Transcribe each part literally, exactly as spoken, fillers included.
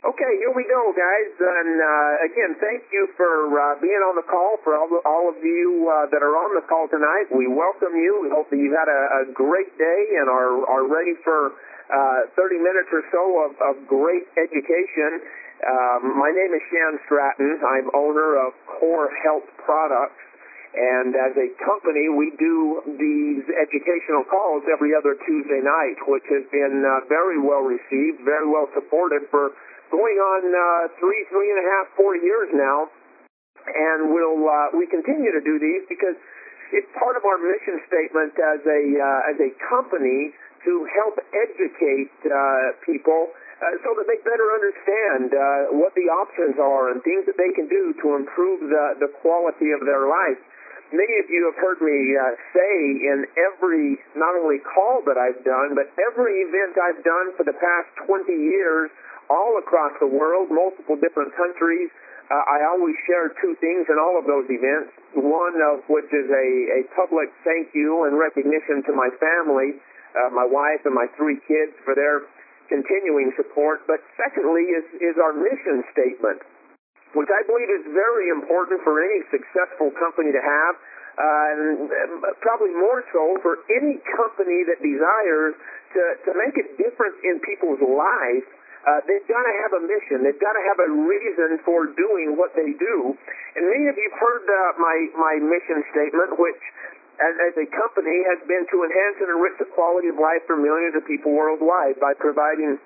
Okay, here we go, guys. And uh, again, thank you for uh, being on the call. For all, the, all of you uh, that are on the call tonight, we welcome you. We hope that you've had a, a great day and are, are ready for uh, thirty minutes or so of, of great education. Um, my name is Shan Stratton. I'm owner of Core Health Products. And as a company, we do these educational calls every other Tuesday night, which has been uh, very well received, very well supported for going on uh, three, three and a half, four years now. And we'll uh, we continue to do these because it's part of our mission statement as a uh, as a company to help educate uh, people uh, so that they better understand uh, what the options are and things that they can do to improve the, the quality of their life. Many of you have heard me uh, say in every, not only call that I've done, but every event I've done for the past twenty years, all across the world, multiple different countries, uh, I always share two things in all of those events, one of which is a, a public thank you and recognition to my family, uh, my wife and my three kids for their continuing support, but secondly is, is our mission statement, which I believe is very important for any successful company to have, uh, and probably more so for any company that desires to, to make a difference in people's lives. Uh, they've got to have a mission. They've got to have a reason for doing what they do. And many of you have heard uh, my, my mission statement, which as, as a company has been to enhance and enrich the quality of life for millions of people worldwide by providing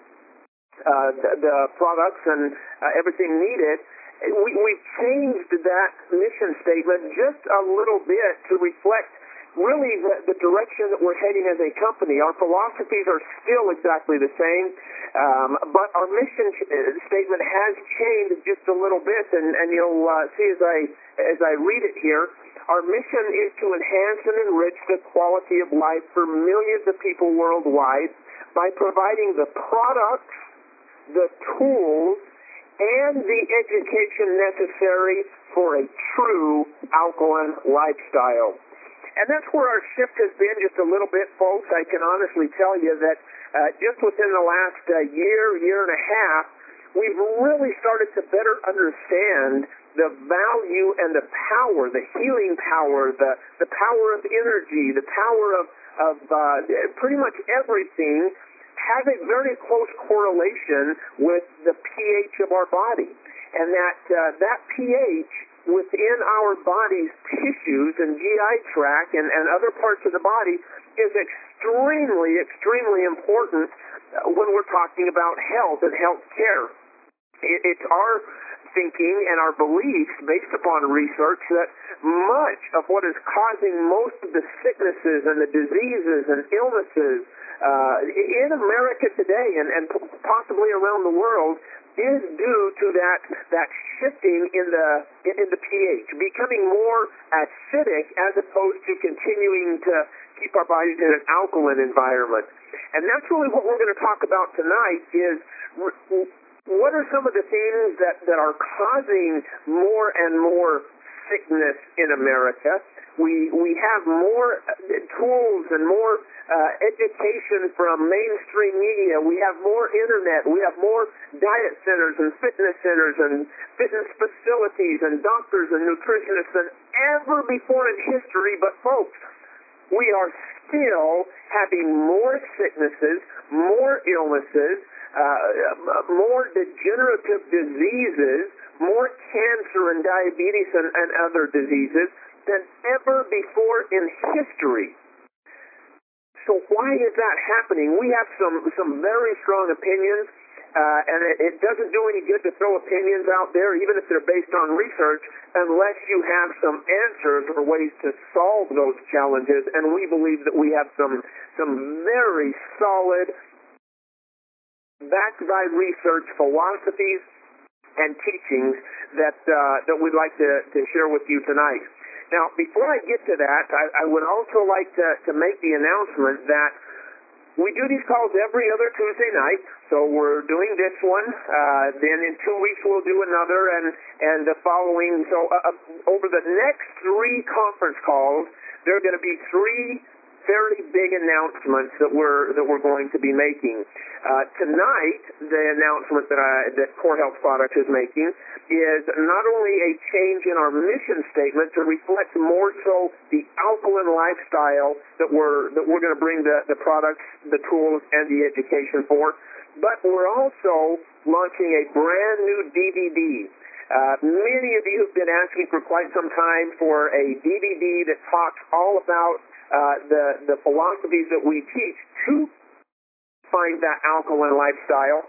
uh, the, the products and uh, everything needed. We, we've changed that mission statement just a little bit to reflect really the, the direction that we're heading as a company. Our philosophies are still exactly the same, um, but our mission statement has changed just a little bit, and, and you'll uh, see as I, as I read it here, our mission is to enhance and enrich the quality of life for millions of people worldwide by providing the products, the tools, and the education necessary for a true alkaline lifestyle. And that's where our shift has been just a little bit, folks. I can honestly tell you that uh, just within the last uh, year, year and a half, we've really started to better understand the value and the power, the healing power, the, the power of energy, the power of, of uh, pretty much everything has a very close correlation with the pH of our body. And that uh, that pH within our body's tissues and G I tract and, and other parts of the body is extremely, extremely important when we're talking about health and health care. It, it's our thinking and our beliefs based upon research that much of what is causing most of the sicknesses and the diseases and illnesses uh, in America today and, and possibly around the world is due to that that shifting in the in the pH, becoming more acidic as opposed to continuing to keep our bodies in an alkaline environment. And that's really what we're going to talk about tonight is what are some of the things that, that are causing more and more sickness in America. We we have more tools and more uh, education from mainstream media. We have more internet. We have more diet centers and fitness centers and fitness facilities and doctors and nutritionists than ever before in history. But folks, we are still having more sicknesses, more illnesses, uh, more degenerative diseases, more cancer and diabetes and, and other diseases than ever before in history. So why is that happening? We have some, some very strong opinions, uh, and it, it doesn't do any good to throw opinions out there, even if they're based on research, unless you have some answers or ways to solve those challenges. And we believe that we have some, some very solid, backed by research philosophies and teachings that uh, that we'd like to, to share with you tonight. Now, before I get to that, I, I would also like to, to make the announcement that we do these calls every other Tuesday night. So we're doing this one, uh, then in two weeks we'll do another, and, and the following. So uh, over the next three conference calls, there are going to be three fairly big announcements that we're that we're going to be making. Uh, tonight, the announcement that I, that Core Health Products is making is not only a change in our mission statement to reflect more so the alkaline lifestyle that we're that we're going to bring the, the products, the tools, and the education for, but we're also launching a brand new D V D. Uh, many of you have been asking for quite some time for a D V D that talks all about uh, the, the philosophies that we teach to find that alkaline lifestyle.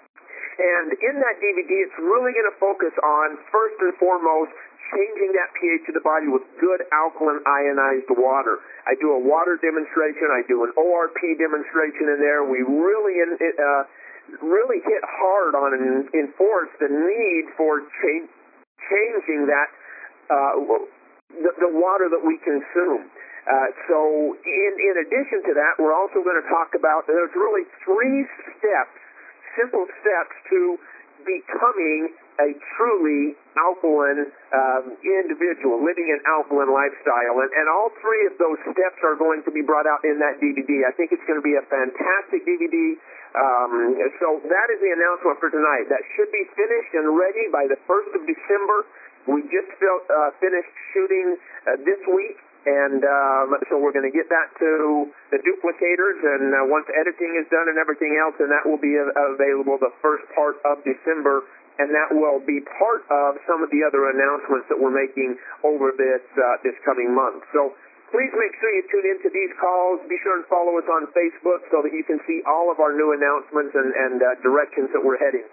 And in that D V D, it's really going to focus on, first and foremost, changing that pH of the body with good alkaline ionized water. I do a water demonstration. I do an O R P demonstration in there. We really uh, really hit hard on and enforce the need for cha- changing that uh, the, the water that we consume. Uh, so in, in addition to that, we're also going to talk about, there's really three steps, simple steps to becoming a truly alkaline um, individual, living an alkaline lifestyle. And, and all three of those steps are going to be brought out in that D V D. I think it's going to be a fantastic D V D. Um, so that is the announcement for tonight. That should be finished and ready by the first of December. We just felt, uh, finished shooting uh, this week. And um, so we're going to get that to the duplicators, and uh, once editing is done and everything else, and that will be uh, available the first part of December, and that will be part of some of the other announcements that we're making over this uh, this coming month. So please make sure you tune into these calls. Be sure and follow us on Facebook so that you can see all of our new announcements and, and uh, directions that we're heading.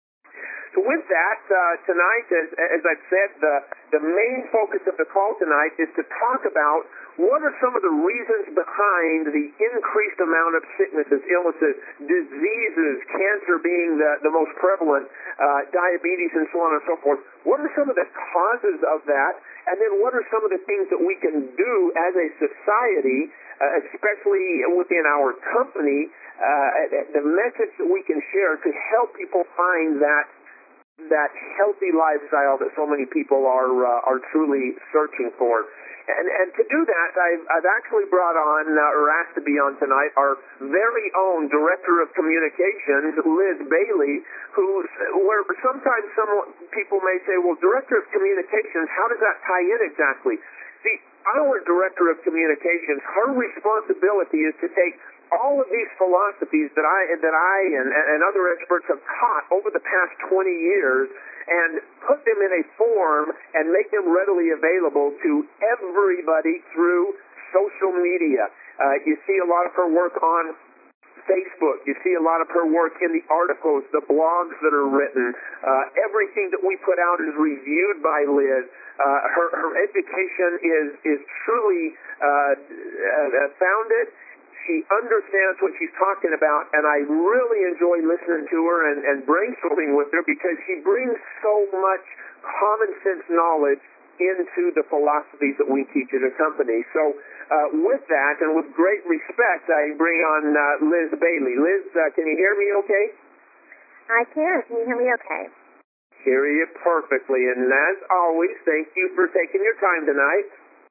So with that, uh, tonight, as, as I've said, the, the main focus of the call tonight is to talk about what are some of the reasons behind the increased amount of sicknesses, illnesses, diseases, cancer being the, the most prevalent, uh, diabetes, and so on and so forth. What are some of the causes of that? And then what are some of the things that we can do as a society, uh, especially within our company, uh, the message that we can share to help people find that that healthy lifestyle that so many people are uh, are truly searching for. And and to do that, I've, I've actually brought on, uh, or asked to be on tonight, our very own Director of Communications, Liz Bailey, who's, where sometimes some people may say, well, Director of Communications, how does that tie in exactly? See, our Director of Communications, her responsibility is to take all of these philosophies that I that I and, and other experts have taught over the past twenty years and put them in a form and make them readily available to everybody through social media. Uh, you see a lot of her work on Facebook. You see a lot of her work in the articles, the blogs that are written. Uh, everything that we put out is reviewed by Liz. Uh, her, her education is, is truly uh, uh, founded. She understands what she's talking about, and I really enjoy listening to her and, and brainstorming with her because she brings so much common sense knowledge into the philosophies that we teach as a company. So uh, with that, and with great respect, I bring on uh, Liz Bailey. Liz, uh, can you hear me okay? I can. Can you hear me okay? Hear you perfectly. And as always, thank you for taking your time tonight.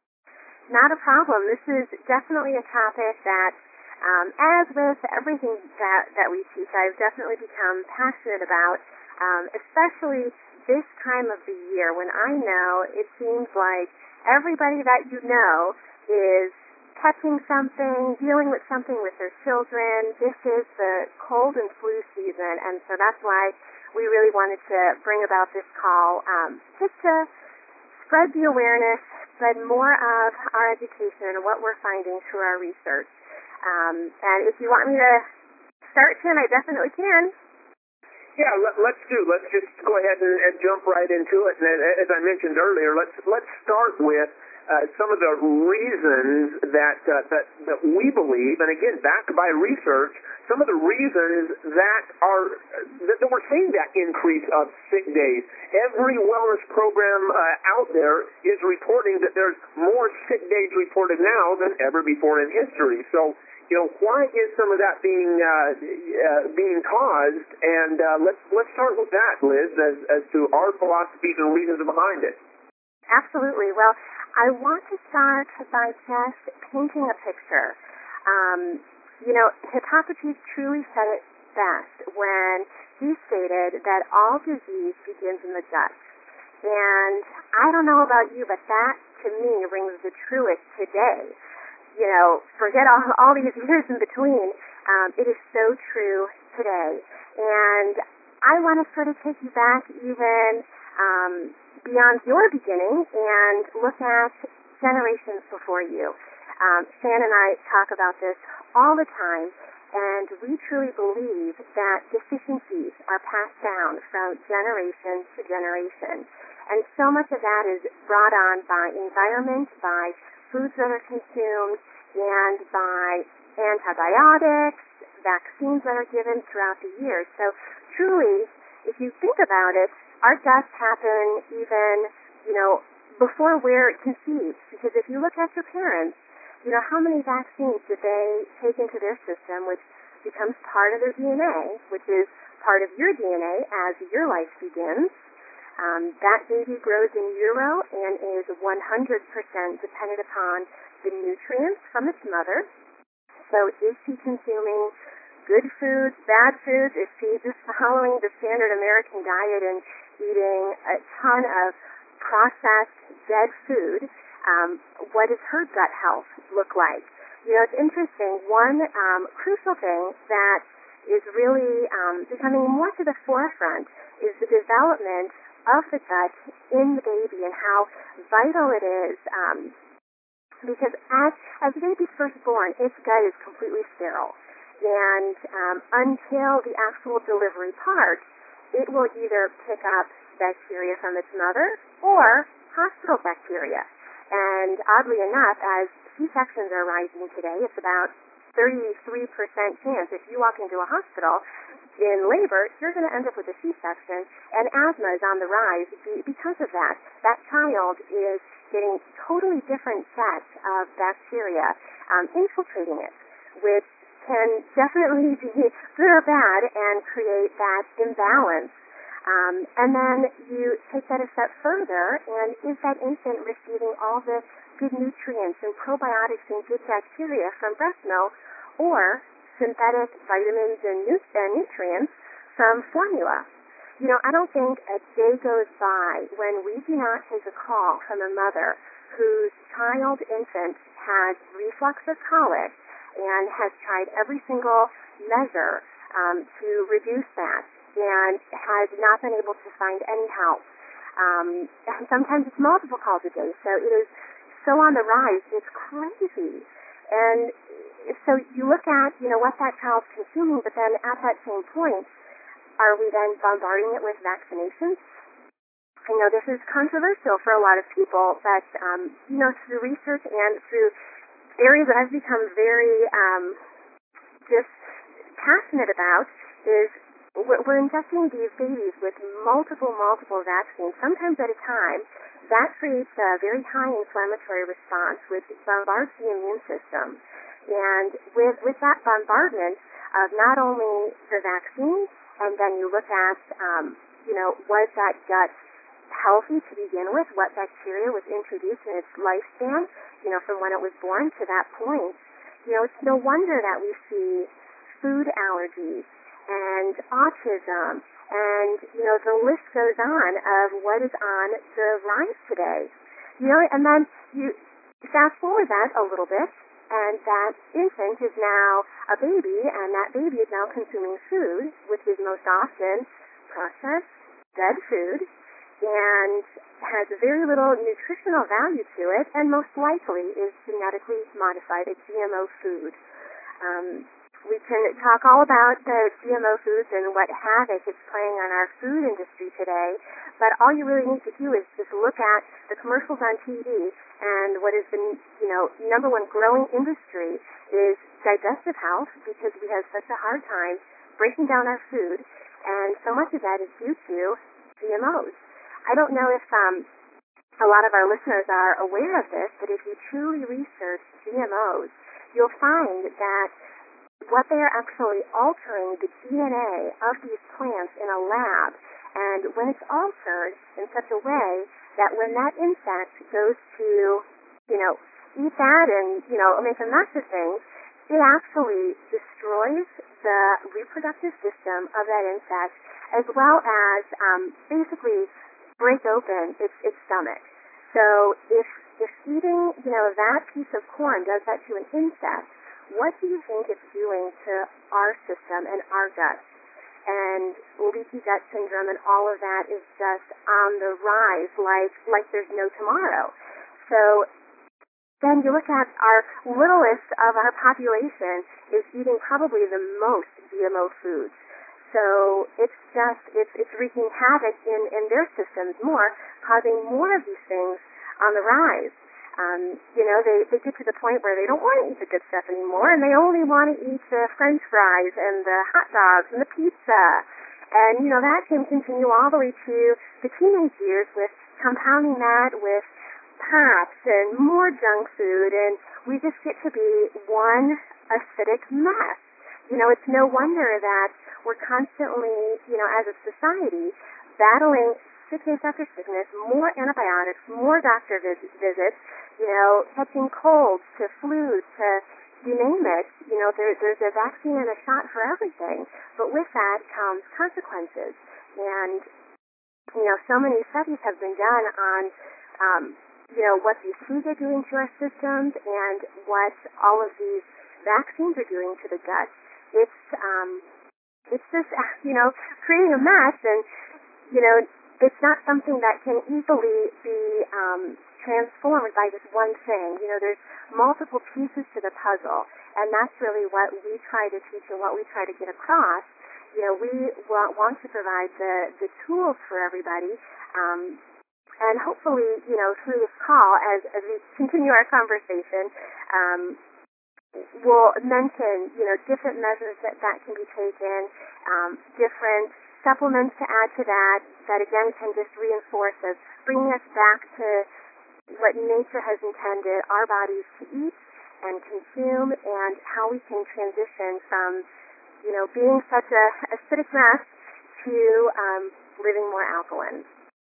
Not a problem. This is definitely a topic that, um, as with everything that, that we teach, I've definitely become passionate about, um, especially this time of the year when I know it seems like everybody that you know is touching something, dealing with something with their children. This is the cold and flu season, and so that's why we really wanted to bring about this call, um, just to spread the awareness, spread more of our education and what we're finding through our research. Um, and if you want me to start, Tim, I definitely can. Yeah, let, let's do. Let's just go ahead and, and jump right into it. And as I mentioned earlier, let's let's start with uh, some of the reasons that, uh, that that we believe, and again, backed by research, some of the reasons that are that, that we're seeing that increase of sick days. Every wellness program uh, out there is reporting that there's more sick days reported now than ever before in history. So, you know, why is some of that being uh, uh, being caused? And uh, let's let's start with that, Liz, as as to our philosophies and reasons behind it. Absolutely. Well, I want to start by just painting a picture. Um, you know, Hippocrates truly said it best when he stated that all disease begins in the gut. And I don't know about you, but that to me rings the truest today. You know, forget all, all these years in between. Um, it is so true today. And I want to sort of take you back even um, beyond your beginning and look at generations before you. Um, Shan and I talk about this all the time, and we truly believe that deficiencies are passed down from generation to generation. And so much of that is brought on by environment, by foods that are consumed, and by antibiotics, vaccines that are given throughout the years. So truly, if you think about it, our deaths happen even, you know, before we're conceived. Because if you look at your parents, you know, how many vaccines did they take into their system, which becomes part of their D N A, which is part of your D N A as your life begins. Um, that baby grows in utero and is one hundred percent dependent upon the nutrients from its mother. So is she consuming good foods, bad foods? Is she just following the standard American diet and eating a ton of processed dead food? Um, what does her gut health look like? You know, it's interesting. One um, crucial thing that is really um, becoming more to the forefront is the development of the gut in the baby and how vital it is. Um, because as, as the baby's first born, its gut is completely sterile. And um, until the actual delivery part, it will either pick up bacteria from its mother or hospital bacteria. And oddly enough, as C-sections are rising today, it's about thirty-three percent chance if you walk into a hospital in labor, you're going to end up with a C-section, and asthma is on the rise because of that. That child is getting totally different sets of bacteria um, infiltrating it, which can definitely be good or bad and create that imbalance. Um, and then you take that a step further, and is that infant receiving all the good nutrients and probiotics and good bacteria from breast milk, or synthetic vitamins and, nu- and nutrients from formula? You know, I don't think a day goes by when we do not take a call from a mother whose child infant has reflux or colic and has tried every single measure um, to reduce that and has not been able to find any help. Um, and sometimes it's multiple calls a day, so it is so on the rise, it's crazy. And so you look at, you know, what that child's consuming, but then at that same point, are we then bombarding it with vaccinations? I know this is controversial for a lot of people, but, um, you know, through research and through areas that I've become very um, just passionate about is we're, we're injecting these babies with multiple, multiple vaccines, sometimes at a time. That creates a very high inflammatory response, which bombards the immune system. And with, with that bombardment of not only the vaccine, and then you look at, um, you know, was that gut healthy to begin with? What bacteria was introduced in its lifespan, you know, from when it was born to that point? You know, it's no wonder that we see food allergies and autism, and, you know, the list goes on of what is on the rise today. You know, and then you fast forward that a little bit, and that infant is now a baby, and that baby is now consuming food, which is most often processed, dead food, and has very little nutritional value to it, and most likely is genetically modified, a G M O food. Um, we can talk all about the G M O foods and what havoc it's playing on our food industry today, but all you really need to do is just look at the commercials on T V, and what is the, you know, number one growing industry is digestive health, because we have such a hard time breaking down our food, and so much of that is due to G M Os. I don't know if um, a lot of our listeners are aware of this, but if you truly research G M Os, you'll find that what they are actually altering the D N A of these plants in a lab, and when it's altered in such a way that when that insect goes to, you know, eat that and, you know, make a mess of things, it actually destroys the reproductive system of that insect, as well as um, basically break open its, its stomach. So if, if eating, you know, that piece of corn does that to an insect, what do you think it's doing to our system and our guts? And leaky gut syndrome and all of that is just on the rise like, like there's no tomorrow. So then you look at our littlest of our population is eating probably the most G M O foods. So it's just, it's, it's wreaking havoc in, in their systems more, causing more of these things on the rise. Um, you know, they, they get to the point where they don't want to eat the good stuff anymore, and they only want to eat the French fries and the hot dogs and the pizza. And, you know, that can continue all the way to the teenage years with compounding that with pops and more junk food, and we just get to be one acidic mess. You know, it's no wonder that we're constantly, you know, as a society, battling sickness after sickness, more antibiotics, more doctor vis- visits, you know, catching colds to flus to you name it. You know, there, there's a vaccine and a shot for everything, but with that comes consequences. And, you know, so many studies have been done on um, you know, what these foods are doing to our systems and what all of these vaccines are doing to the gut. It's, um, it's just, you know, creating a mess, and, you know, it's not something that can easily be um, transformed by just one thing. You know, there's multiple pieces to the puzzle, and that's really what we try to teach and what we try to get across. You know, we want, want to provide the, the tools for everybody, um, and hopefully, you know, through this call, as, as we continue our conversation, um, we'll mention, you know, different measures that, that can be taken, um, different supplements to add to that, that again can just reinforce us, bringing us back to what nature has intended our bodies to eat and consume, and how we can transition from, you know, being such a acidic mess to um, living more alkaline.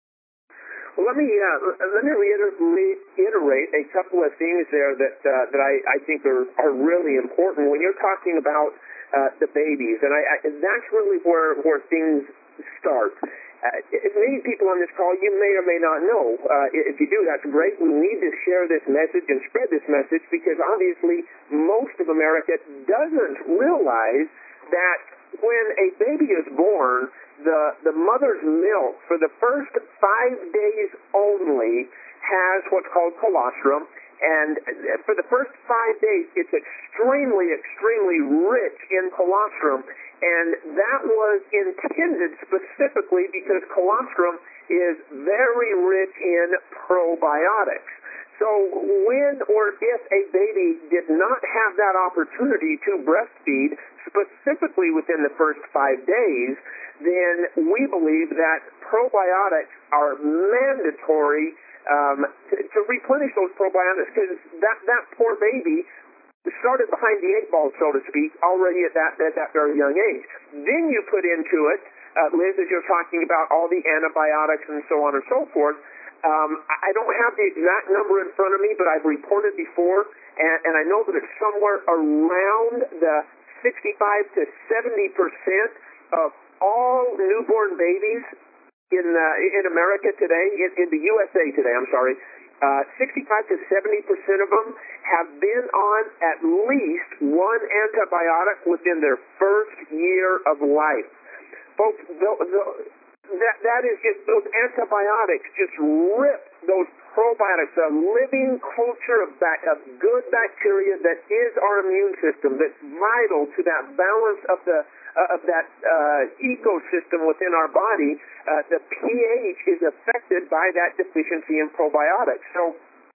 Well, let me uh, let me reiterate a couple of things there that uh, that I, I think are, are really important when you're talking about uh, the babies, and I, I, that's really where where things start. Uh, many people on this call, you may or may not know. Uh, if you do, that's great. We need to share this message and spread this message, because obviously most of America doesn't realize that when a baby is born, the, the mother's milk for the first five days only has what's called colostrum, and for the first five days it's extremely, extremely rich in colostrum, and that was intended specifically because colostrum is very rich in probiotics. So when or if a baby did not have that opportunity to breastfeed, specifically within the first five days, then we believe that probiotics are mandatory um, to, to replenish those probiotics, because that, that poor baby started behind the eight ball, so to speak, already at that, at that very young age. Then you put into it, uh, Liz, as you're talking about all the antibiotics and so on and so forth, Um, I don't have the exact number in front of me, but I've reported before, and, and I know that it's somewhere around the sixty-five to seventy percent of all newborn babies in uh, in America today, in, in the U S A today, I'm sorry, uh, sixty-five to seventy percent of them have been on at least one antibiotic within their first year of life. Folks, the, the, That that is just, those antibiotics just rip those probiotics, a living culture of, bac, of good bacteria that is our immune system, that's vital to that balance of the uh, of that uh, ecosystem within our body. Uh, the pH is affected by that deficiency in probiotics. So,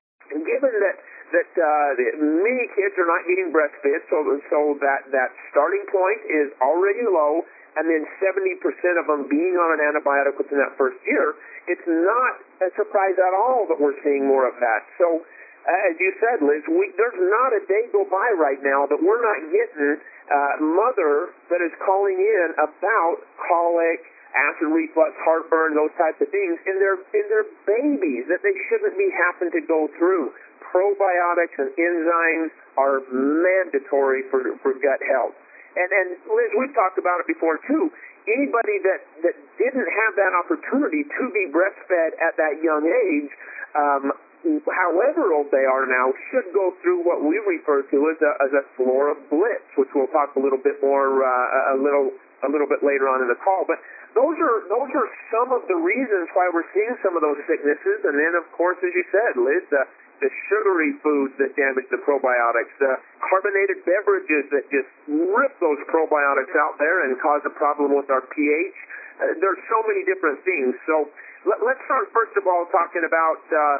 given that that uh, many kids are not getting breastfed, so so that that starting point is already low, and then seventy percent of them being on an antibiotic within that first year, it's not a surprise at all that we're seeing more of that. So, uh, as you said, Liz, we, there's not a day go by right now that we're not getting uh, mother that is calling in about colic, acid reflux, heartburn, those types of things in their in their babies that they shouldn't be having to go through. Probiotics and enzymes are mandatory for for gut health. And and Liz, we've talked about it before too. Anybody that that didn't have that opportunity to be breastfed at that young age, um, however old they are now, should go through what we refer to as a as a flora blitz, which we'll talk a little bit more uh, a little a little bit later on in the call. But those are those are some of the reasons why we're seeing some of those sicknesses. And then, of course, as you said, Liz, uh, the sugary foods that damage the probiotics, the carbonated beverages that just rip those probiotics out there and cause a problem with our pH. Uh, there's so many different things. So let, let's start first of all talking about. Uh,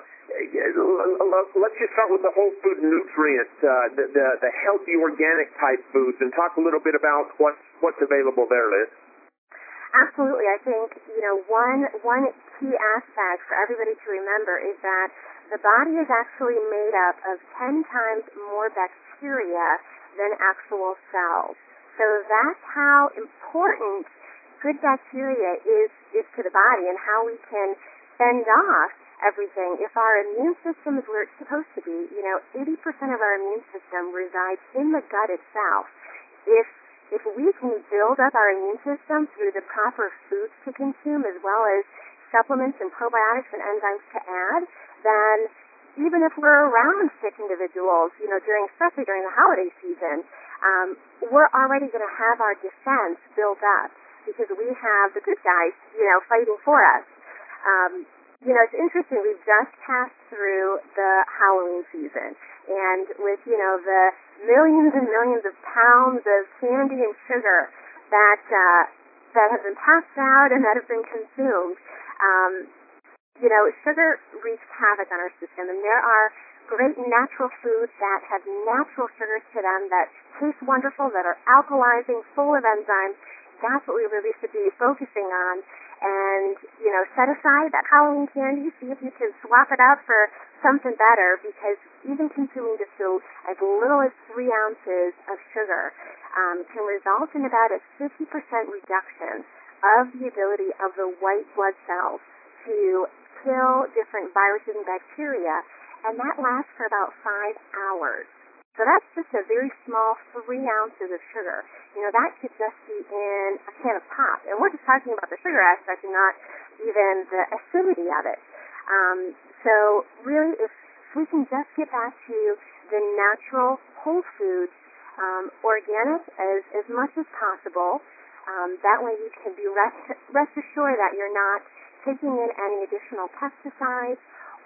let's just start with the whole food nutrient, uh, the, the the healthy organic type foods, and talk a little bit about what's what's available there, Liz. Absolutely. I think, you know, one one key aspect for everybody to remember is that the body is actually made up of ten times more bacteria than actual cells. So that's how important good bacteria is, is to the body and how we can fend off everything. If our immune system is where it's supposed to be, you know, eighty percent of our immune system resides in the gut itself. If if we can build up our immune system through the proper foods to consume as well as supplements and probiotics and enzymes to add, then even if we're around sick individuals, you know, during especially during the holiday season, um, we're already going to have our defense built up because we have the good guys, you know, fighting for us. Um, you know, it's interesting. We've just passed through the Halloween season, and with, you know, the millions and millions of pounds of candy and sugar that uh, that have been passed out and that have been consumed, um, you know, sugar wreaks havoc on our system, and there are great natural foods that have natural sugars to them that taste wonderful, that are alkalizing, full of enzymes. That's what we really should be focusing on. And, you know, set aside that Halloween candy, see if you can swap it out for something better, because even consuming just so as little as three ounces of sugar um, can result in about a fifty percent reduction of the ability of the white blood cells to kill different viruses and bacteria, and that lasts for about five hours. So that's just a very small three ounces of sugar. You know, that could just be in a can of pop. And we're just talking about the sugar aspect and not even the acidity of it. Um, so really, if we can just get back to the natural whole foods, um, organic as, as much as possible, um, that way you can be rest, rest assured that you're not taking in any additional pesticides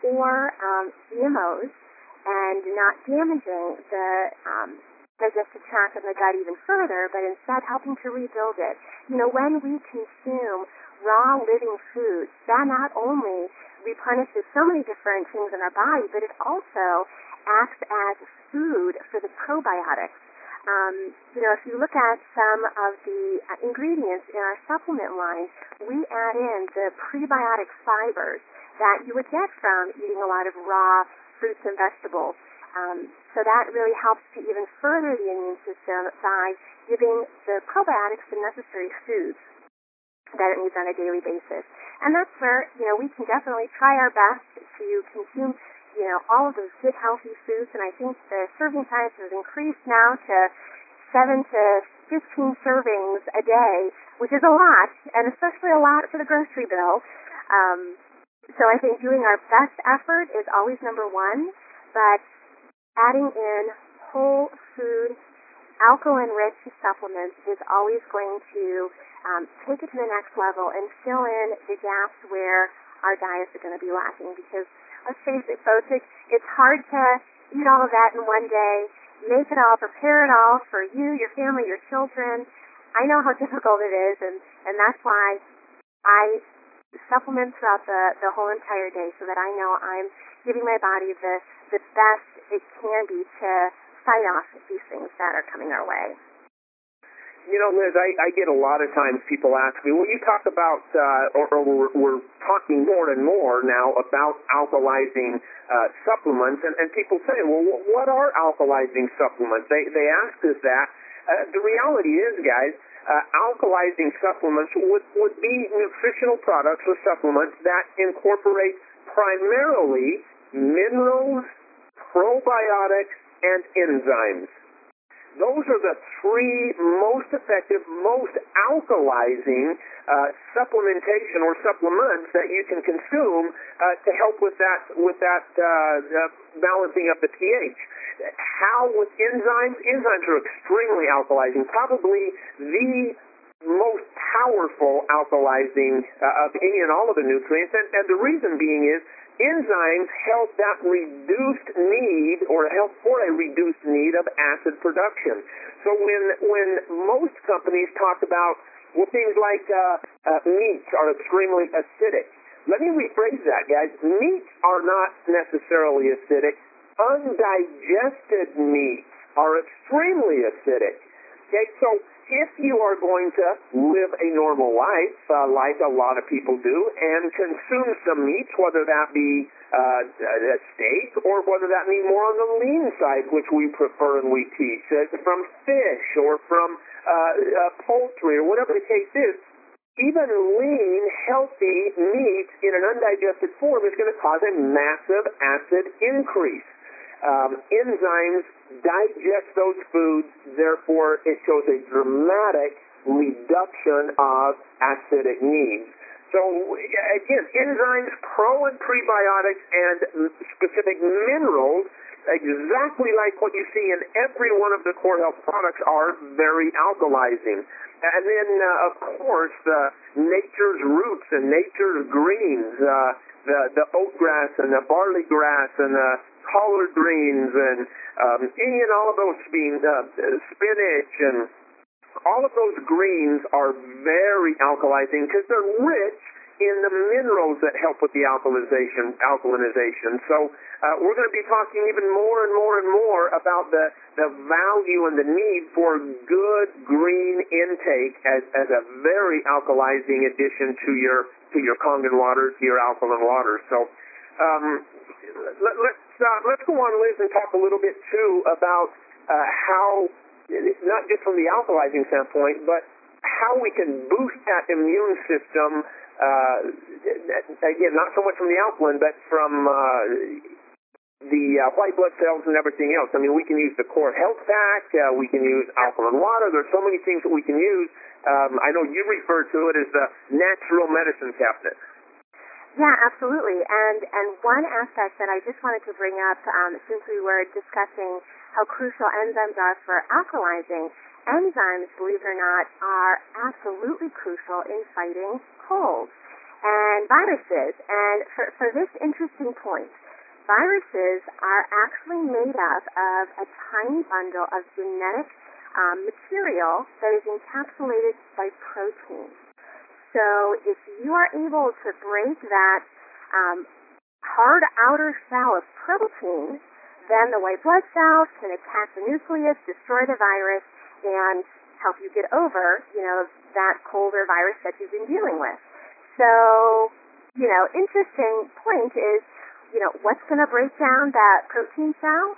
or um, G M Os, and not damaging the um, digestive tract of the gut even further, but instead helping to rebuild it. You know, when we consume raw living foods, that not only replenishes so many different things in our body, but it also acts as food for the probiotics. Um, you know, if you look at some of the uh, ingredients in our supplement line, we add in the prebiotic fibers that you would get from eating a lot of raw fruits and vegetables. Um, so that really helps to even further the immune system by giving the probiotics the necessary foods that it needs on a daily basis. And that's where, you know, we can definitely try our best to consume, you know, all of those good, healthy foods. And I think the serving size has increased now to seven to fifteen servings a day, which is a lot, and especially a lot for the grocery bill. Um, So I think doing our best effort is always number one, but adding in whole food, alkaline-rich supplements is always going to um, take it to the next level and fill in the gaps where our diets are going to be lacking. Because let's face it, folks, it, it's hard to eat all of that in one day, make it all, prepare it all for you, your family, your children. I know how difficult it is, and, and that's why I supplement throughout the, the whole entire day so that I know I'm giving my body the, the best it can be to fight off these things that are coming our way. You know, Liz, I, I get a lot of times people ask me, well, you talk about, uh, or, or we're, we're talking more and more now about alkalizing uh, supplements, and, and people say, well, what are alkalizing supplements? They, they ask us that. Uh, the reality is, guys, uh, alkalizing supplements would, would be nutritional products or supplements that incorporate primarily minerals, probiotics, and enzymes. Those are the three most effective, most alkalizing uh, supplementation or supplements that you can consume uh, to help with that with that uh, uh, balancing of the pH. How with enzymes? Enzymes are extremely alkalizing, probably the most powerful alkalizing uh, of any and all of the nutrients, and, and the reason being is enzymes help that reduced need, or help for a reduced need of acid production. So when when most companies talk about, well, things like uh, uh, meats are extremely acidic. Let me rephrase that, guys. Meats are not necessarily acidic. Undigested meats are extremely acidic. Okay, so if you are going to live a normal life, uh, like a lot of people do, and consume some meats, whether that be uh, a steak or whether that be more on the lean side, which we prefer and we teach, uh, from fish or from uh, uh, poultry or whatever the case is, even lean, healthy meat in an undigested form is going to cause a massive acid increase. Um, enzymes digest those foods, therefore it shows a dramatic reduction of acidic needs. So again, enzymes, pro and prebiotics, and specific minerals, exactly like what you see in every one of the core health products, are very alkalizing. And then, uh, of course, uh, nature's roots and nature's greens, uh, the, the oat grass and the barley grass and the collard greens and um, any and all of those beans, uh, spinach, and all of those greens are very alkalizing because they're rich in the minerals that help with the alkalization. alkalinization. So uh, we're going to be talking even more and more and more about the, the value and the need for good green intake as, as a very alkalizing addition to your to your Kangen water, to your alkaline water. So um, let, let's uh, let's go on, Liz, and talk a little bit too about uh, how, not just from the alkalizing standpoint, but how we can boost that immune system. Uh, again, not so much from the alkaline, but from uh, the uh, white blood cells and everything else. I mean, we can use the Core Health Pack. Uh, we can use alkaline water. There's so many things that we can use. Um, I know you refer to it as the natural medicine cabinet. Yeah, absolutely. And and one aspect that I just wanted to bring up, um, since we were discussing how crucial enzymes are for alkalizing, enzymes, believe it or not, are absolutely crucial in fighting colds and viruses. And for, for this interesting point, viruses are actually made up of a tiny bundle of genetic um, material that is encapsulated by protein. So if you are able to break that um, hard outer shell of protein, then the white blood cells can attack the nucleus, destroy the virus, and help you get over, you know, that cold or virus that you've been dealing with. So, you know, interesting point is, you know, what's going to break down that protein cell?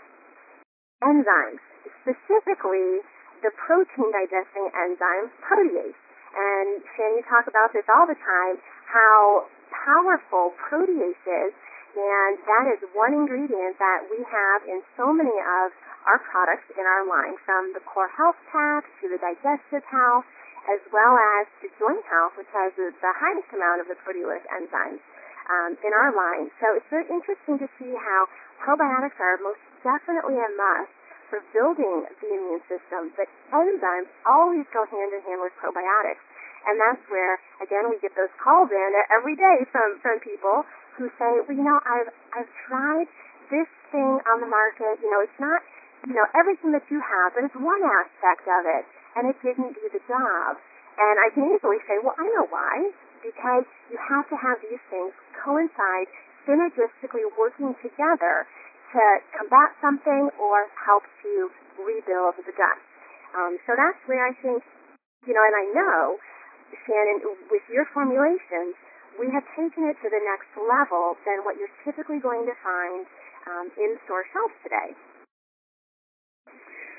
Enzymes, specifically the protein digesting enzyme protease. And Shan, you talk about this all the time, how powerful protease is, and that is one ingredient that we have in so many of our products in our line, from the Core Health Pack to the Digestive Health, as well as the Joint Health, which has the highest amount of the proteolytic enzymes um, in our line. So it's very interesting to see how probiotics are most definitely a must for building the immune system, but enzymes always go hand in hand with probiotics. And that's where, again, we get those calls in every day from, from people who say, well, you know, I've, I've tried this thing on the market. You know, it's not, you know, everything that you have, but it's one aspect of it, and it didn't do the job. And I can easily say, well, I know why. Because you have to have these things coincide, synergistically working together to combat something or help to rebuild the gut. Um, so that's where I think, you know, and I know, Shannon, with your formulations, we have taken it to the next level than what you're typically going to find um, in store shelves today.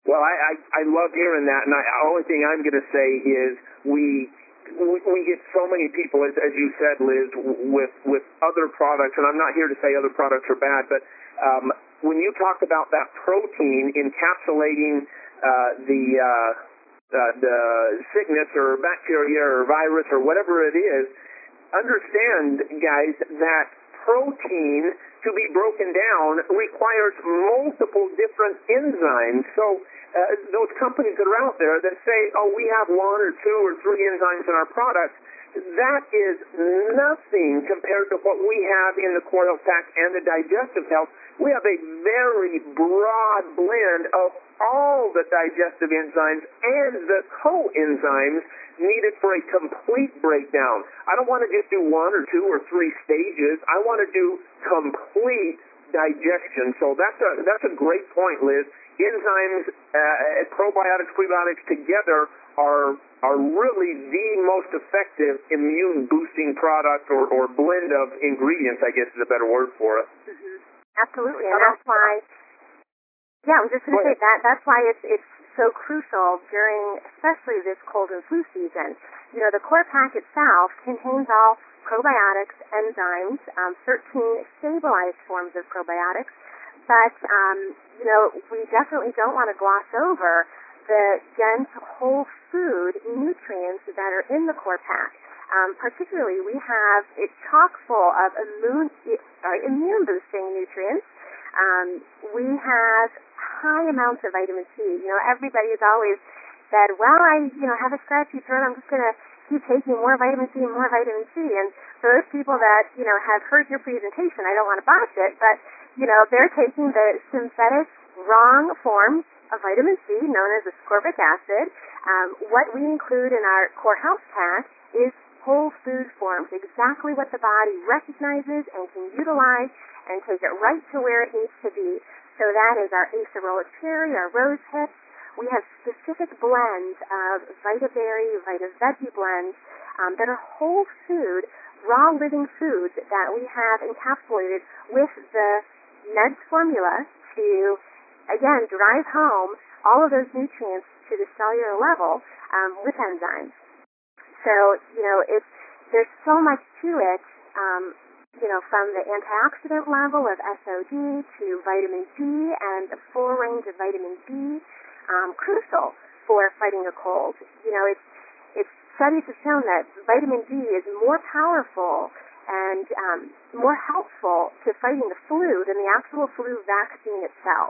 Well, I, I, I love hearing that, and the only thing I'm going to say is we, we we get so many people, as, as you said, Liz, with with other products, and I'm not here to say other products are bad, but um, when you talk about that protein encapsulating uh, the uh, uh, the sickness or bacteria or virus or whatever it is, understand, guys, that protein to be broken down requires multiple different enzymes. So uh, those companies that are out there that say, oh, we have one or two or three enzymes in our products, that is nothing compared to what we have in the core health pack and the digestive health. We have a very broad blend of all the digestive enzymes and the coenzymes needed for a complete breakdown. I don't want to just do one or two or three stages. I want to do complete digestion. So that's a that's a great point, Liz. Enzymes, uh, probiotics, prebiotics together are are really the most effective immune boosting product or, or blend of ingredients, I guess is a better word for it. Mm-hmm. Absolutely, and that's why. Yeah, I was just going to say that. That's why it's it's so crucial during, especially this cold and flu season. You know, the core pack itself contains all probiotics, enzymes, um, thirteen stabilized forms of probiotics, but, um, you know, we definitely don't want to gloss over the dense whole food nutrients that are in the core pack. Um, particularly, we have it chock full of immune, sorry, immune-boosting nutrients. Um, we have high amounts of vitamin C. You know, everybody has always said, well, I, you know, have a scratchy throat, I'm just going to keep taking more vitamin C and more vitamin C. And for those people that, you know, have heard your presentation, I don't want to botch it, but, you know, they're taking the synthetic wrong forms of vitamin C, known as ascorbic acid. Um, what we include in our core health pack is whole food forms, exactly what the body recognizes and can utilize and take it right to where it needs to be. So that is our acerola cherry, our rose hips. We have specific blends of vitaberry, vita-veggie blends um, that are whole food, raw living foods that we have encapsulated with the Meds formula to, again, drive home all of those nutrients to the cellular level um, with enzymes. So, you know, it's, there's so much to it, um, you know, from the antioxidant level of S O D to vitamin D and the full range of vitamin B, um, crucial for fighting a cold. You know, it's, it's studies have shown that vitamin D is more powerful and um, more helpful to fighting the flu than the actual flu vaccine itself.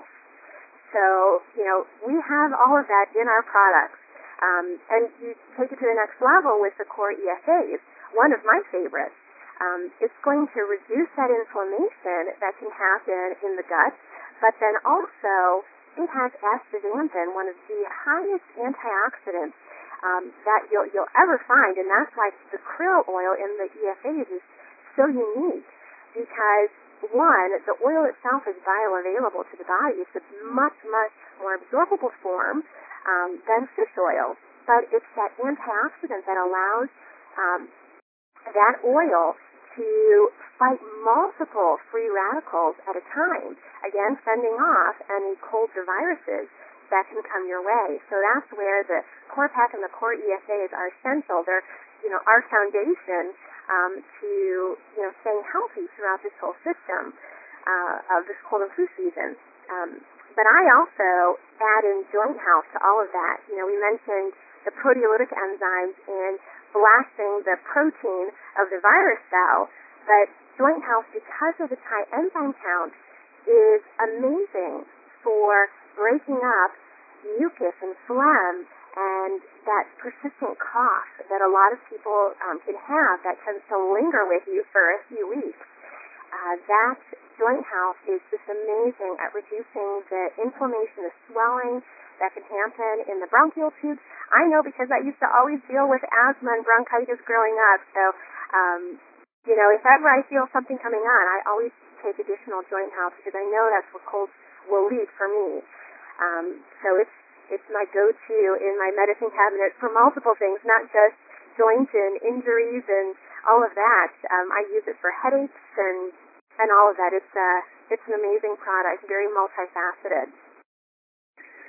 So, you know, we have all of that in our products. Um, and you take it to the next level with the core E F As, one of my favorites. Um, it's going to reduce that inflammation that can happen in the gut, but then also it has astaxanthin, one of the highest antioxidants um, that you'll, you'll ever find, and that's why the krill oil in the E F As is so unique, because one, the oil itself is bioavailable to the body. It's a much, much more absorbable form Um, than fish oil, but it's that antioxidant that allows um, that oil to fight multiple free radicals at a time, again, fending off any colds or viruses that can come your way. So that's where the core pack and the core E F As are essential. They're, you know, our foundation um, to, you know, staying healthy throughout this whole system uh, of this cold and flu season. Um, But I also add in Joint Health to all of that. You know, we mentioned the proteolytic enzymes in blasting the protein of the virus cell, but Joint Health, because of its high enzyme count, is amazing for breaking up mucus and phlegm and that persistent cough that a lot of people um, can have that tends to linger with you for a few weeks. Uh, that Joint Health is just amazing at reducing the inflammation, the swelling that can happen in the bronchial tubes. I know because I used to always deal with asthma and bronchitis growing up. So, um, you know, if ever I feel something coming on, I always take additional Joint Health because I know that's what colds will lead for me. Um, so it's it's my go-to in my medicine cabinet for multiple things, not just joints and injuries and all of that. Um, I use it for headaches and and all of that. It's uh, it's an amazing product, very multifaceted.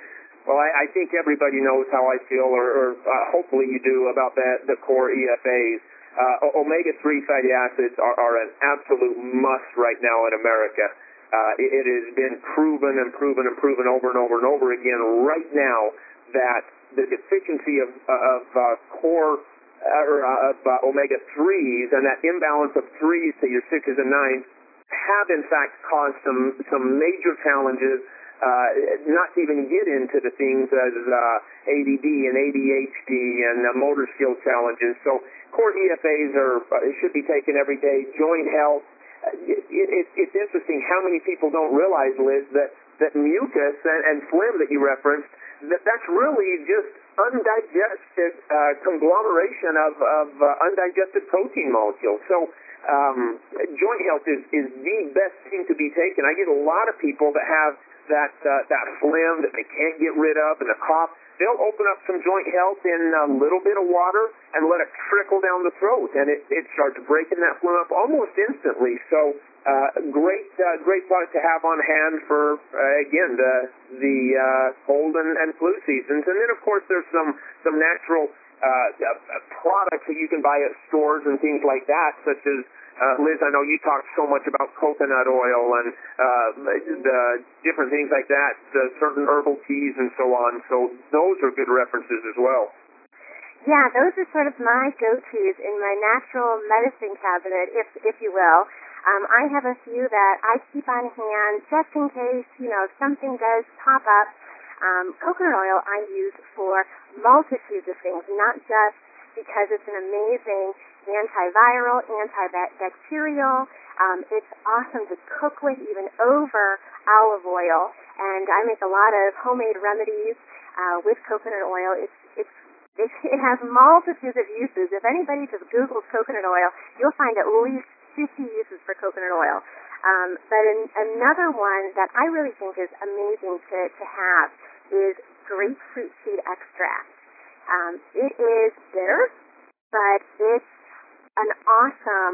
Well, I, I think everybody knows how I feel, or, or uh, hopefully you do, about that, the core E F As. Uh, omega three fatty acids are, are an absolute must right now in America. Uh, it, it has been proven and proven and proven over and over and over again right now that the deficiency of, of uh, core uh, or uh, of uh, omega threes and that imbalance of threes to your sixes and nines have in fact caused some some major challenges, uh, not to even get into the things as uh, A D D and A D H D and uh, motor skill challenges. So core E F As are uh, should be taken every day. Joint health. Uh, it, it, it's interesting how many people don't realize, Liz, that, that mucus and, and phlegm that you referenced, that that's really just undigested uh, conglomeration of, of uh, undigested protein molecules. So Um, joint health is, is the best thing to be taken. I get a lot of people that have that uh, that phlegm that they can't get rid of and the cough. They'll open up some joint health in a little bit of water and let it trickle down the throat, and it, it starts breaking that phlegm up almost instantly. So uh, great uh, great product to have on hand for, uh, again, the, the uh, cold and, and flu seasons. And then, of course, there's some, some natural Uh, uh, products that you can buy at stores and things like that, such as, uh, Liz, I know you talked so much about coconut oil and uh, the different things like that, uh, certain herbal teas and so on. So those are good references as well. Yeah, those are sort of my go-tos in my natural medicine cabinet, if if you will. Um, I have a few that I keep on hand just in case, you know, if something does pop up. Um, coconut oil I use for multitudes of things, not just because it's an amazing antiviral, antibacterial. Um, it's awesome to cook with, even over olive oil. And I make a lot of homemade remedies uh, with coconut oil. It's it's it, it has multitudes of uses. If anybody just Googles coconut oil, you'll find at least fifty uses for coconut oil. Um, but in, another one that I really think is amazing to, to have is grapefruit seed extract. Um, it is bitter, but it's an awesome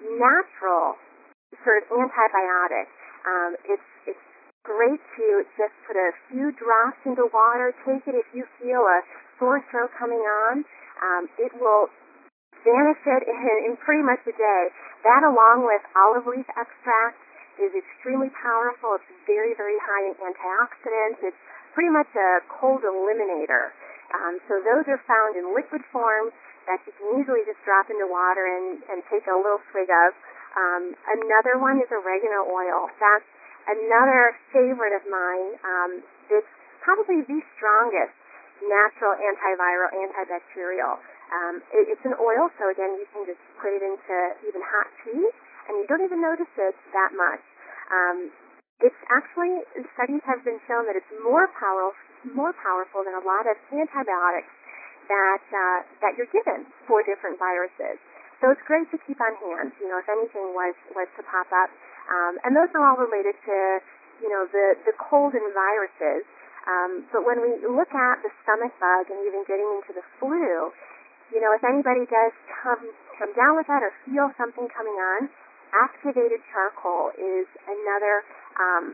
natural sort of antibiotic. Um, it's it's great to just put a few drops into water. Take it if you feel a sore throat coming on. Um, it will vanish it in, in pretty much a day. That, along with olive leaf extract, is extremely powerful. It's very, very high in antioxidants. It's pretty much a cold eliminator. Um, so those are found in liquid form that you can easily just drop into water and, and take a little swig of. Um, another one is oregano oil. That's another favorite of mine. Um, it's probably the strongest natural antiviral, antibacterial. Um, it, it's an oil, so again, you can just put it into even hot tea, and you don't even notice it that much. Um, it's actually, studies have been shown that it's more powerful, more powerful than a lot of antibiotics that uh, that you're given for different viruses. So it's great to keep on hand, you know, if anything was, was to pop up. Um, and those are all related to, you know, the, the cold and viruses. Um, but when we look at the stomach bug and even getting into the flu, you know, if anybody does come come down with that or feel something coming on, activated charcoal is another um,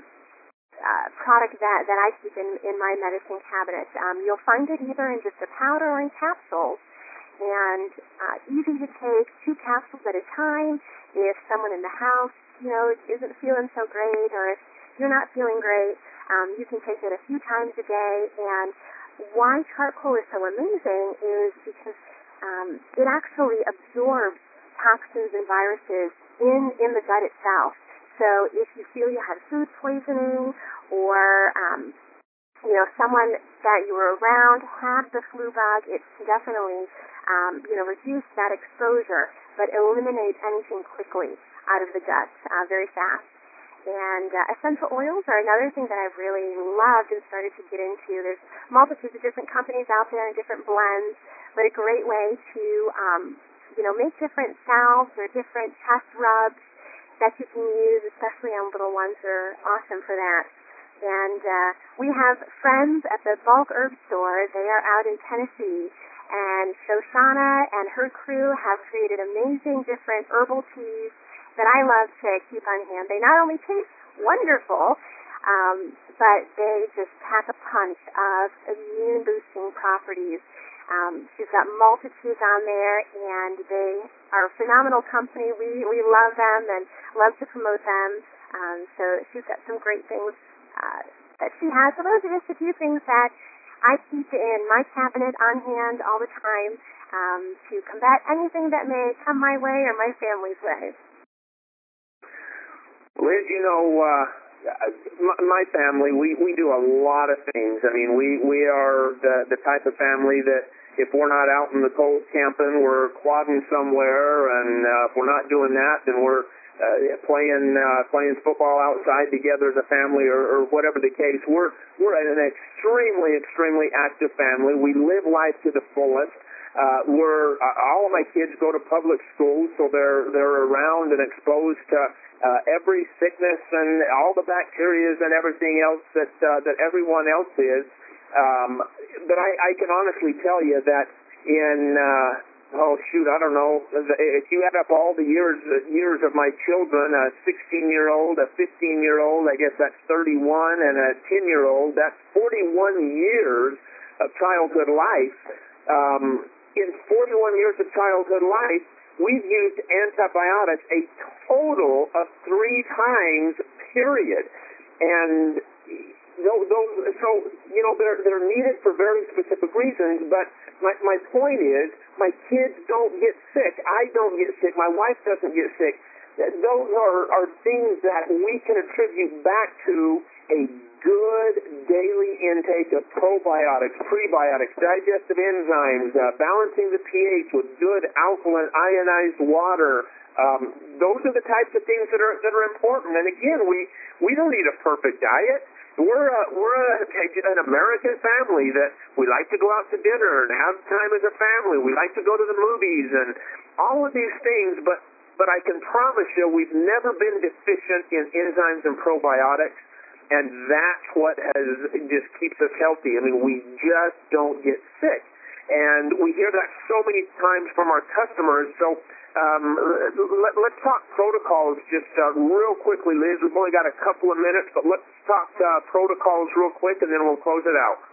uh, product that, that I keep in, in my medicine cabinet. Um, you'll find it either in just a powder or in capsules, and uh, easy to take, two capsules at a time. If someone in the house, you know, isn't feeling so great, or if you're not feeling great, um, you can take it a few times a day. And why charcoal is so amazing is because um, it actually absorbs toxins and viruses in, in the gut itself. So if you feel you have food poisoning, or um, you know, someone that you were around had the flu bug, it's definitely um, you know, reduce that exposure, but eliminate anything quickly out of the gut uh, very fast. And uh, essential oils are another thing that I've really loved and started to get into. There's multitudes of different companies out there and different blends, but a great way to um, you know, make different salves or different chest rubs that you can use, especially on little ones, are awesome for that. And uh, we have friends at the Bulk Herb Store. They are out in Tennessee, and Shoshana and her crew have created amazing different herbal teas that I love to keep on hand. They not only taste wonderful, um, but they just pack a punch of immune-boosting properties. Um, she's got multitudes on there, and they are a phenomenal company. We we love them and love to promote them. Um, so she's got some great things uh, that she has. So those are just a few things that I keep in my cabinet on hand all the time um, to combat anything that may come my way or my family's way. Liz, you know, uh, my family, we, we do a lot of things. I mean, we, we are the, the type of family that if we're not out in the cold camping, we're quadding somewhere, and uh, if we're not doing that, then we're uh, playing uh, playing football outside together as a family, or, or whatever the case. We're we're an extremely, extremely active family. We live life to the fullest. Uh, we're uh, all of my kids go to public schools, so they're they're around and exposed to uh, every sickness and all the bacteria and everything else that uh, that everyone else is. Um, but I, I can honestly tell you that in uh, oh shoot, I don't know, if you add up all the years years of my children, a sixteen-year-old, a fifteen-year-old, I guess that's thirty-one, and a ten-year-old, that's forty-one years of childhood life. Um, in forty-one years of childhood life, we've used antibiotics a total of three times, period. And those, those, so, you know, they're, they're needed for very specific reasons, but my, my point is, my kids don't get sick. I don't get sick. My wife doesn't get sick. Those are, are things that we can attribute back to a good daily intake of probiotics, prebiotics, digestive enzymes, uh, balancing the pH with good alkaline ionized water. Um, those are the types of things that are that are important. And again, we, we don't need a perfect diet. We're a, we're a, an American family that we like to go out to dinner and have time as a family. We like to go to the movies and all of these things, but But I can promise you we've never been deficient in enzymes and probiotics, and that's what has just keeps us healthy. I mean, we just don't get sick. And we hear that so many times from our customers. So um, let, let's talk protocols just uh, real quickly, Liz. We've only got a couple of minutes, but let's talk uh, protocols real quick, and then we'll close it out.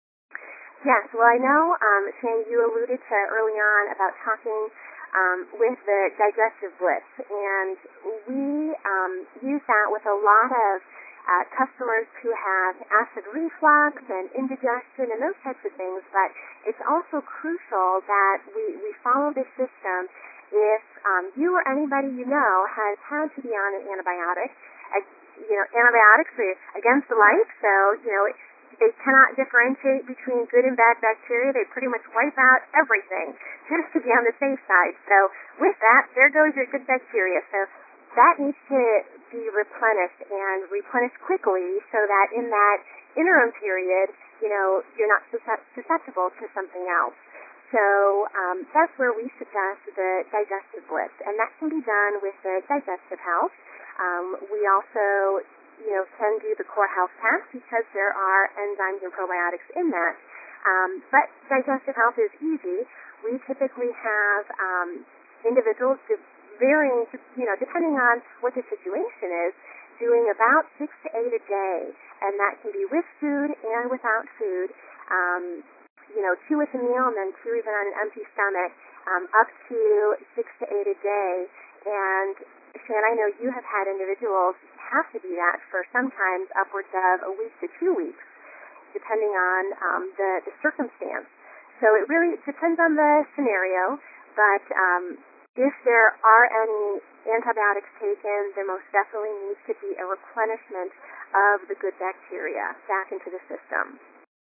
Yes, well, I know, um, Shane, you alluded to early on about talking Um, with the digestive blitz, and we um, use that with a lot of uh, customers who have acid reflux and indigestion and those types of things, but it's also crucial that we, we follow this system if um, you or anybody you know has had to be on an antibiotic. Uh, you know, antibiotics are against the life, so, you know, it, they cannot differentiate between good and bad bacteria. They pretty much wipe out everything just to be on the safe side. So with that, there goes your good bacteria. So that needs to be replenished and replenished quickly so that in that interim period, you know, you're not susceptible to something else. So um, that's where we suggest the digestive blitz, and that can be done with the digestive health. Um, we also you know, can do the core health pack because there are enzymes and probiotics in that. Um, but digestive health is easy. We typically have um, individuals varying, you know, depending on what the situation is, doing about six to eight a day, and that can be with food and without food. Um, you know, two with a meal and then two even on an empty stomach, um, up to six to eight a day. And Shan, I know you have had individuals have to do that for sometimes upwards of a week to two weeks, depending on um, the, the circumstance. So it really depends on the scenario, but um, if there are any antibiotics taken, there most definitely needs to be a replenishment of the good bacteria back into the system.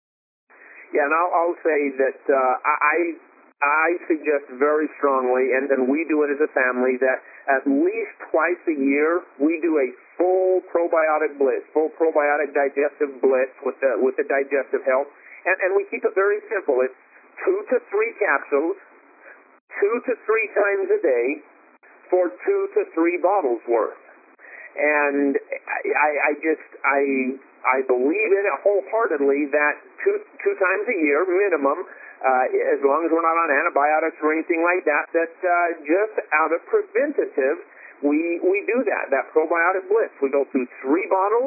Yeah, and I'll, I'll say that uh, I I suggest very strongly, and, and we do it as a family, that at least twice a year we do a full probiotic blitz, full probiotic digestive blitz with the with the digestive health, and, and we keep it very simple. It's two to three capsules, two to three times a day, for two to three bottles worth. And I, I just I I believe in it wholeheartedly that two two times a year minimum. Uh, as long as we're not on antibiotics or anything like that, that uh, just out of preventative, we we do that, that probiotic blitz. We go through three bottles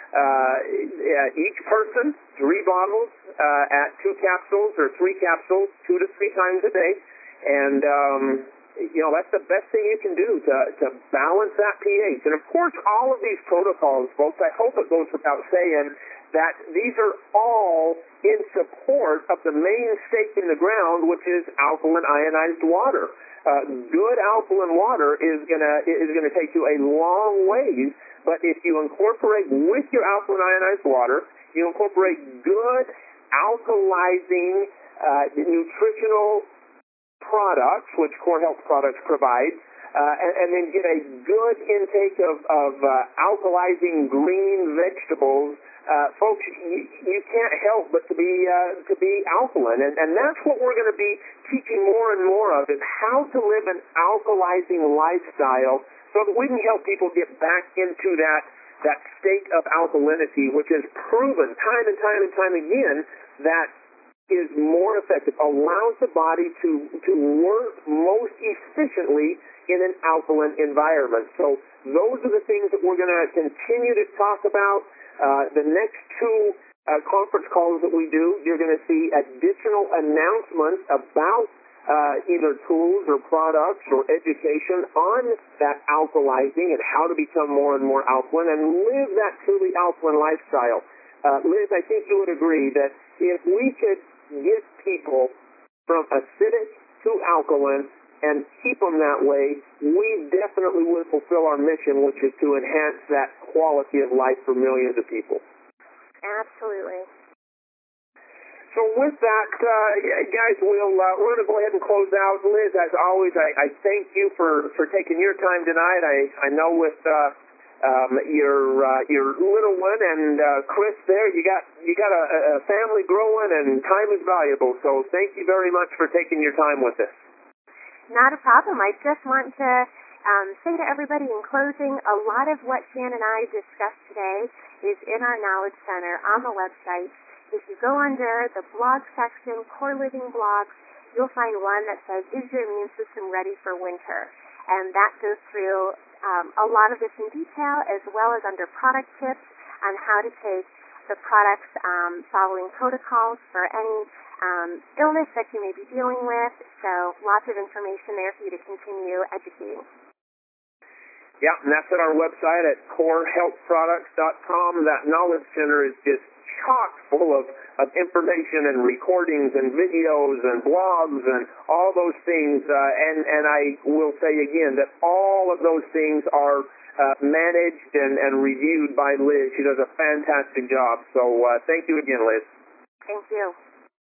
uh, each person, three bottles uh, at two capsules or three capsules, two to three times a day. And, um, you know, that's the best thing you can do to, to balance that pH. And, of course, all of these protocols, folks, I hope it goes without saying that these are all in support of the main stake in the ground, which is alkaline ionized water. Uh, good alkaline water is gonna is gonna take you a long ways, but if you incorporate with your alkaline ionized water, you incorporate good alkalizing uh, nutritional products, which Core Health Products provides, uh, and, and then get a good intake of, of uh, alkalizing green vegetables. Uh, folks, you, you can't help but to be uh, to be alkaline, and, and that's what we're going to be teaching more and more of, is how to live an alkalizing lifestyle so that we can help people get back into that that state of alkalinity, which is proven time and time and time again that is more effective, allows the body to to work most efficiently in an alkaline environment. So those are the things that we're going to continue to talk about. Uh, the next two uh, conference calls that we do, you're going to see additional announcements about uh, either tools or products or education on that alkalizing and how to become more and more alkaline and live that truly alkaline lifestyle. Uh, Liz, I think you would agree that if we could get people from acidic to alkaline and keep them that way, we definitely would fulfill our mission, which is to enhance that quality of life for millions of people. Absolutely. So with that, uh, guys, we'll, uh, we're going to go ahead and close out. Liz, as always, I, I thank you for, for taking your time tonight. I, I know with uh, um, your uh, your little one and uh, Chris there, you got you got a, a family growing, and time is valuable. So thank you very much for taking your time with us. Not a problem. I just want to um, say to everybody in closing, a lot of what Jan and I discussed today is in our Knowledge Center on the website. If you go under the blog section, Core Living Blogs, you'll find one that says, is your immune system ready for winter? And that goes through um, a lot of this in detail, as well as under product tips on how to take the products um, following protocols for any Um, illness that you may be dealing with, so lots of information there for you to continue educating. Yeah, and that's at our website at core health products dot com. That Knowledge Center is just chock full of, of information and recordings and videos and blogs and all those things. Uh, and, and I will say again that all of those things are uh, managed and, and reviewed by Liz. She does a fantastic job. So uh, thank you again, Liz. Thank you.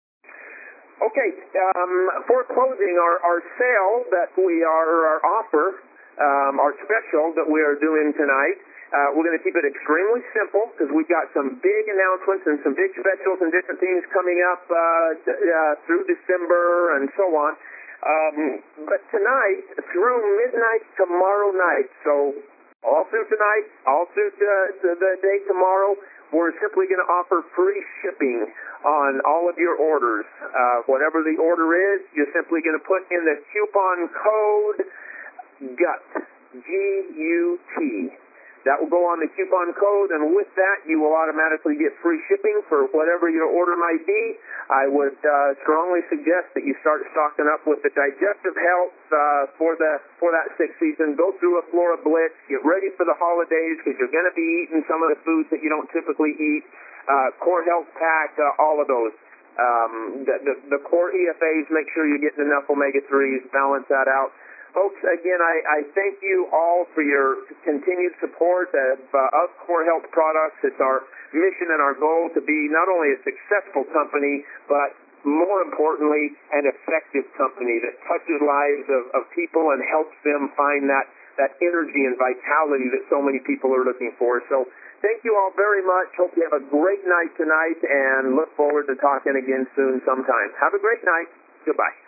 Okay, um, for closing, our, our sale that we are, our offer, um, our special that we are doing tonight, uh, we're going to keep it extremely simple because we've got some big announcements and some big specials and different things coming up uh, uh, through December and so on. Um, but tonight, through midnight tomorrow night, so all through tonight, all through the, the day tomorrow, we're simply going to offer free shipping on all of your orders. Uh, whatever the order is, you're simply going to put in the coupon code GUT, G U T. That will go on the coupon code, and with that, you will automatically get free shipping for whatever your order might be. I would uh, strongly suggest that you start stocking up with the digestive health uh, for the for that sixth season. Go through a Flora Blitz. Get ready for the holidays because you're going to be eating some of the foods that you don't typically eat. Uh, Core Health Pack, uh, all of those. Um, the, the, the Core E F As, make sure you're getting enough omega threes. Balance that out. Folks, again, I, I thank you all for your continued support of, uh, of Core Health Products. It's our mission and our goal to be not only a successful company, but more importantly, an effective company that touches lives of, of people and helps them find that, that energy and vitality that so many people are looking for. So thank you all very much. Hope you have a great night tonight and look forward to talking again soon sometime. Have a great night. Goodbye.